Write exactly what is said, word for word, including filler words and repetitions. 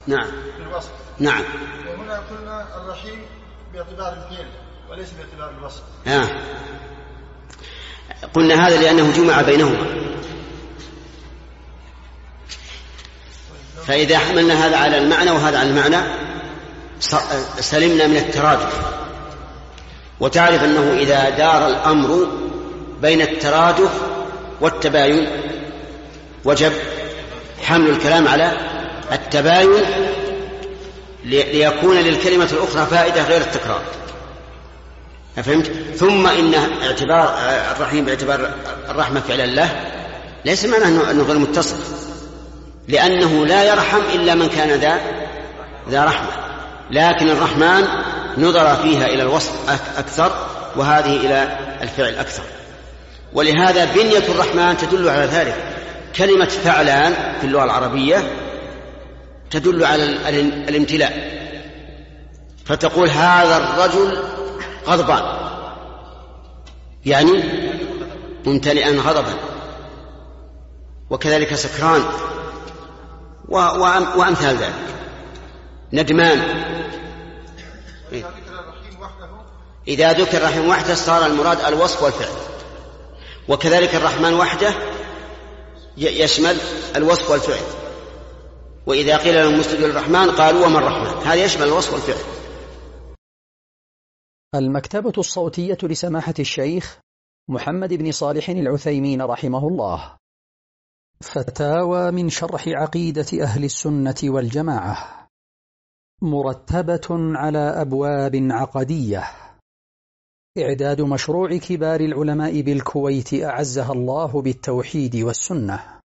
نعم بالوصف. نعم. وهنا قلنا الرحيم باعتبار الفعل وليس باعتبار الوصف. آه. قلنا هذا لأنه جمع بينهما، فإذا حملنا هذا على المعنى وهذا على المعنى سلمنا من الترادف. وتعرف أنه إذا دار الأمر بين الترادف والتباين وجب حمل الكلام على التباين ليكون للكلمة الأخرى فائدة غير التكرار. فهمت؟ ثم إن اعتبار الرحيم باعتبار الرحمة فعلا له ليس معناه أنه غير متصل، لأنه لا يرحم إلا من كان ذا ذا رحمة، لكن الرحمن نظر فيها إلى الوصف أكثر وهذه إلى الفعل أكثر. ولهذا بنية الرحمن تدل على ذلك. كلمة فعلان في اللغة العربية تدل على الامتلاء، فتقول هذا الرجل غضبان، يعني ممتلئا غضبا، وكذلك سكران وأمثال ذلك، ندمان. إذا ذكر الرحيم وحده صار المراد الوصف والفعل، وكذلك الرحمن وحده يشمل الوصف والفعل. وإذا قيل لهم اسجدوا للرحمن قالوا وما الرحمن، هذا يشمل الوصف والفعل. المكتبة الصوتية لسماحة الشيخ محمد بن صالح العثيمين رحمه الله. فتاوى من شرح عقيدة أهل السنة والجماعة، مرتبة على أبواب عقدية. إعداد مشروع كبار العلماء بالكويت أعزها الله بالتوحيد والسنة.